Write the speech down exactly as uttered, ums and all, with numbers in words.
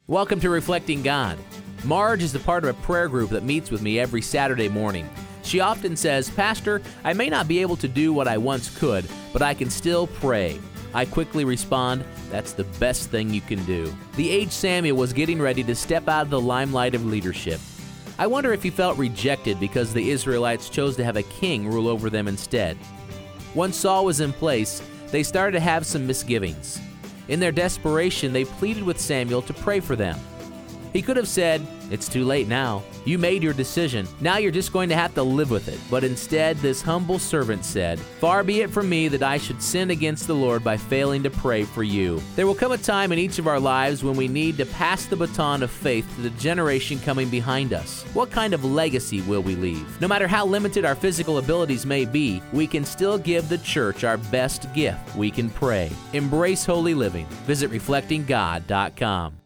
Welcome to Reflecting God. Marge is a part of a prayer group that meets with me every Saturday morning. She often says, "Pastor, I may not be able to do what I once could, but I can still pray." I quickly respond, "That's the best thing you can do." The aged Samuel was getting ready to step out of the limelight of leadership. I wonder if he felt rejected because the Israelites chose to have a king rule over them instead. Once Saul was in place, they started to have some misgivings. In their desperation, they pleaded with Samuel to pray for them. He could have said, "It's too late now. You made your decision. Now you're just going to have to live with it." But instead, this humble servant said, "Far be it from me that I should sin against the Lord by failing to pray for you." There will come a time in each of our lives when we need to pass the baton of faith to the generation coming behind us. What kind of legacy will we leave? No matter how limited our physical abilities may be, we can still give the church our best gift. We can pray. Embrace holy living. Visit reflecting god dot com.